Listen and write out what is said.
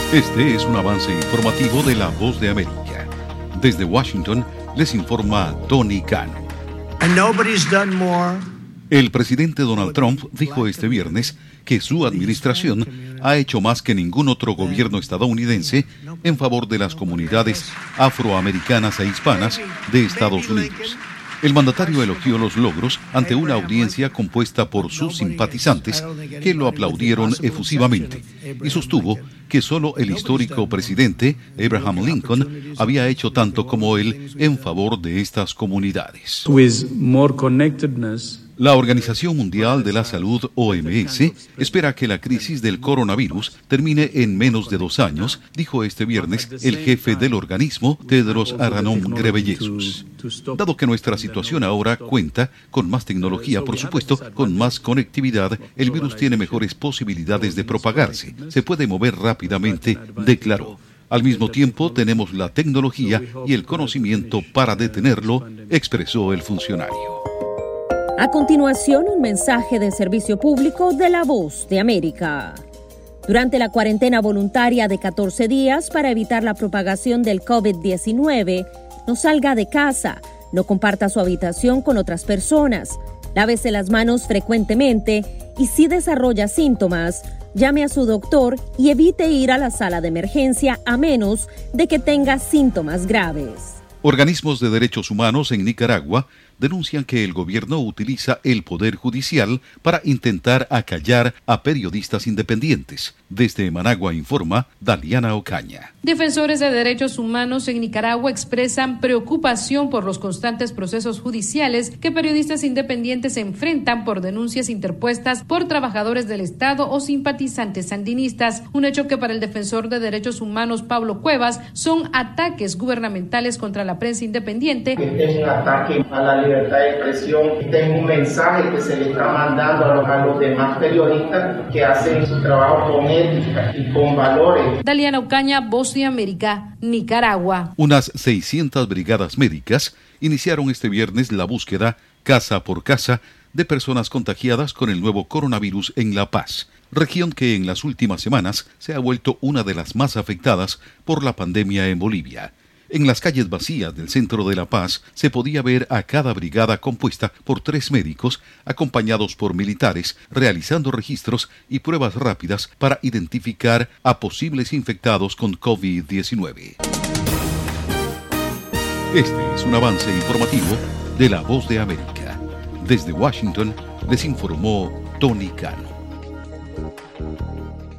Este es un avance informativo de La Voz de América. Desde Washington les informa Tony Cano. El presidente Donald Trump dijo este viernes que su administración ha hecho más que ningún otro gobierno estadounidense en favor de las comunidades afroamericanas e hispanas de Estados Unidos. El mandatario elogió los logros ante una audiencia compuesta por sus simpatizantes que lo aplaudieron efusivamente y sostuvo que solo el histórico presidente Abraham Lincoln había hecho tanto como él en favor de estas comunidades. La Organización Mundial de la Salud, OMS, espera que la crisis del coronavirus termine en menos de 2 años, dijo este viernes el jefe del organismo, Tedros Adhanom Ghebreyesus. Dado que nuestra situación ahora cuenta con más tecnología, por supuesto, con más conectividad, el virus tiene mejores posibilidades de propagarse. Se puede mover rápidamente, declaró. Al mismo tiempo, tenemos la tecnología y el conocimiento para detenerlo, expresó el funcionario. A continuación, un mensaje de servicio público de La Voz de América. Durante la cuarentena voluntaria de 14 días para evitar la propagación del COVID-19, no salga de casa, no comparta su habitación con otras personas, lávese las manos frecuentemente y si desarrolla síntomas, llame a su doctor y evite ir a la sala de emergencia a menos de que tenga síntomas graves. Organismos de derechos humanos en Nicaragua denuncian que el gobierno utiliza el poder judicial para intentar acallar a periodistas independientes. Desde Managua informa Daliana Ocaña. Defensores de derechos humanos en Nicaragua expresan preocupación por los constantes procesos judiciales que periodistas independientes enfrentan por denuncias interpuestas por trabajadores del Estado o simpatizantes sandinistas. Un hecho que para el defensor de derechos humanos Pablo Cuevas son ataques gubernamentales contra la prensa independiente. Este es un ataque a la libertad de expresión. Este es un mensaje que se le está mandando a los demás periodistas que hacen su trabajo con ética y con valores. Daliana Ocaña, Voz de América, Nicaragua. Unas 600 brigadas médicas iniciaron este viernes la búsqueda, casa por casa, de personas contagiadas con el nuevo coronavirus en La Paz, región que en las últimas semanas se ha vuelto una de las más afectadas por la pandemia en Bolivia. En las calles vacías del centro de La Paz se podía ver a cada brigada compuesta por 3 médicos acompañados por militares realizando registros y pruebas rápidas para identificar a posibles infectados con COVID-19. Este es un avance informativo de La Voz de América. Desde Washington les informó Tony Cano.